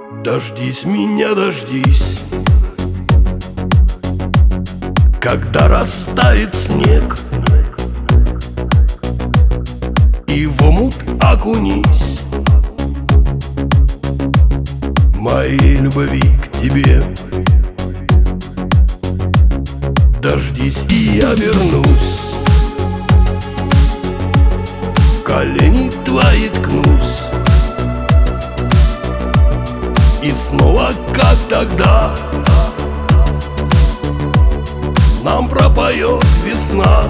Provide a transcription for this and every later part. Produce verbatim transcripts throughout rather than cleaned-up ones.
Дождись меня, дождись, когда растает снег, и в омут окунись моей любви к тебе. Дождись, и я вернусь, в колени твои ткнусь, и снова, как тогда, нам пропоет весна.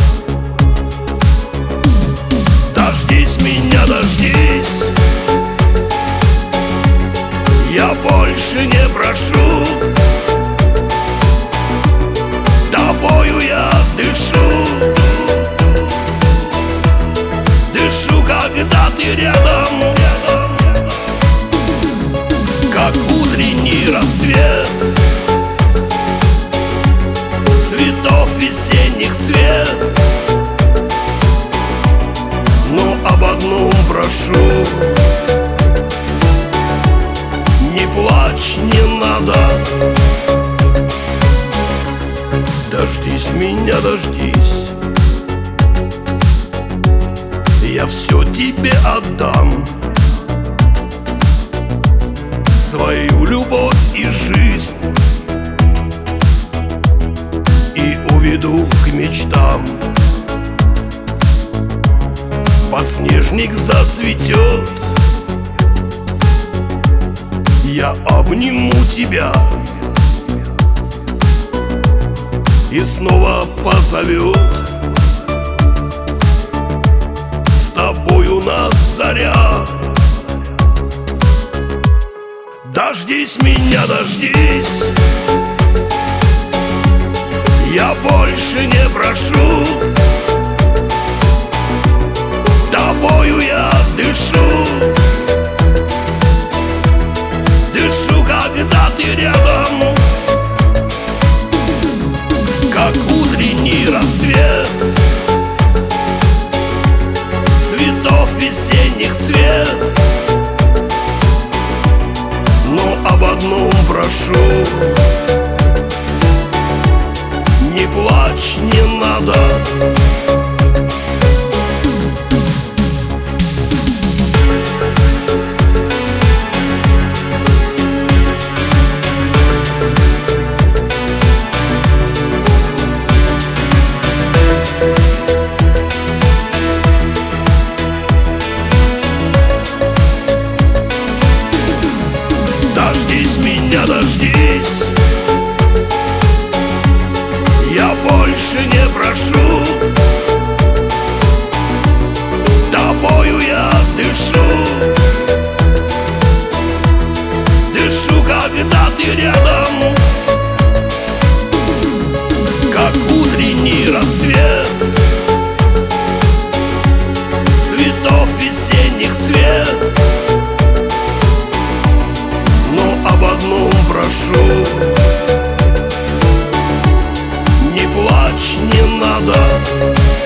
Дождись меня, дождись, я больше не прошу, тобою я дышу, дышу, когда ты рядом, как утренний рассвет, цветов весенних цвет. Но об одном прошу, не плачь, не надо. Дождись меня, дождись, я все тебе отдам, свою любовь и жизнь, и уведу к мечтам. Подснежник зацветет, я обниму тебя, и снова позовет, с тобой у нас заря. Дождись меня, дождись, я больше не прошу, тобою я дышу, дышу, когда ты рядом, как утренний рассвет, цветов весенних цвет. Но об одном прошу, не плачь, не надо. Дождись меня, дождись, я больше не прошу, тобою я дышу, дышу, когда ты рядом, как утренний рассвет, цветов весенних цвет. Об одном прошу, не плачь, не надо.